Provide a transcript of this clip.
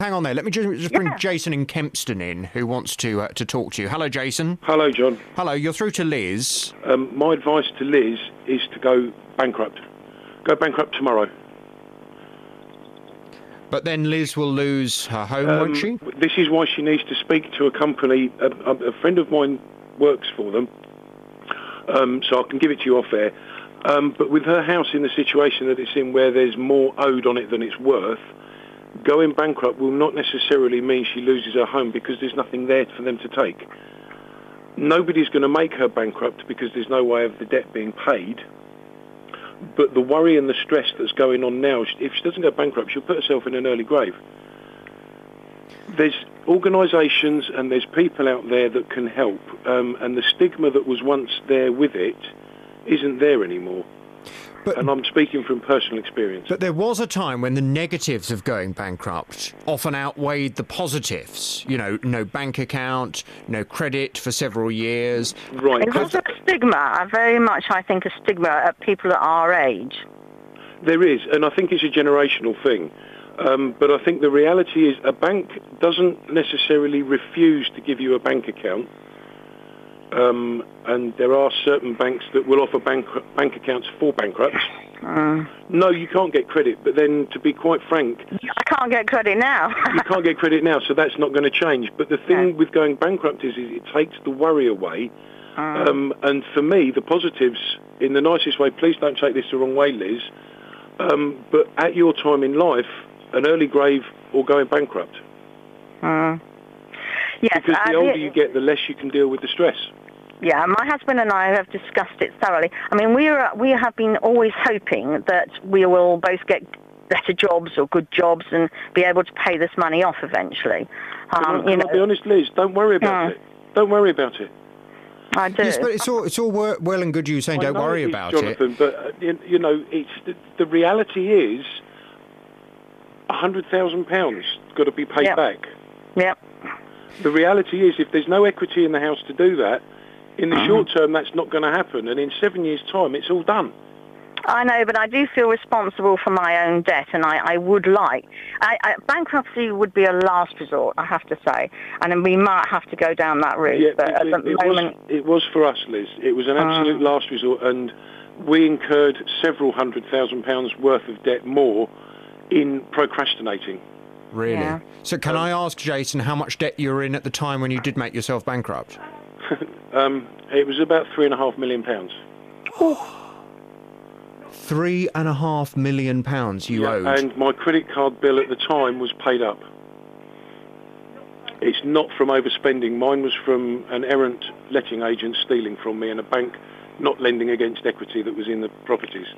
Hang on there. Let me just bring Jason in Kempston in, who wants to talk to you. Hello, Jason. Hello, John. Hello, you're through to Liz. My advice to Liz is to go bankrupt. Go bankrupt tomorrow. But then Liz will lose her home, won't she? This is why she needs to speak to a company. A friend of mine works for them, so I can give it to you off air. But with her house in the situation that it's in, where there's more owed on it than it's worth, going bankrupt will not necessarily mean she loses her home, because there's nothing there for them to take. Nobody's going to make her bankrupt because there's no way of the debt being paid. But the worry and the stress that's going on now, if she doesn't go bankrupt, she'll put herself in an early grave. There's organisations and there's people out there that can help, and the stigma that was once there with it isn't there anymore. And I'm speaking from personal experience. But there was a time when the negatives of going bankrupt often outweighed the positives. You know, no bank account, no credit for several years. Right. There's also a stigma, very much, I think, a stigma at people at our age. There is, and I think it's a generational thing. But I think the reality is a bank doesn't necessarily refuse to give you a bank account. And there are certain banks that will offer bank accounts for bankrupts. No, you can't get credit, but then, to be quite frank... I can't get credit now. You can't get credit now, so that's not going to change. But the thing with going bankrupt is it takes the worry away. And for me, the positives, in the nicest way, please don't take this the wrong way, Liz, but at your time in life, an early grave or going bankrupt. Yes, because the older you get, the less you can deal with the stress. Yeah, my husband and I have discussed it thoroughly. I mean, we have been always hoping that we will both get better jobs or good jobs and be able to pay this money off eventually. I'll be honest, Liz, don't worry about it. Don't worry about it. I do. Yes, but it's all well and good you saying don't worry about Jonathan, it. But, you know, it's the reality is £100,000 got to be paid back. Yep. The reality is, if there's no equity in the house to do that, in the short term, that's not going to happen. And in 7 years' time, it's all done. I know, but I do feel responsible for my own debt, and I would like... bankruptcy would be a last resort, I have to say. And then we might have to go down that route. Yeah, but at the moment... it was for us, Liz. It was an absolute last resort, and we incurred several £100,000 worth of debt more in procrastinating. Really? Yeah. So can I ask, Jason, how much debt you were in at the time when you did make yourself bankrupt? It was about £3.5 million. £3.5 million you owed? And my credit card bill at the time was paid up. It's not from overspending. Mine was from an errant letting agent stealing from me and a bank not lending against equity that was in the properties.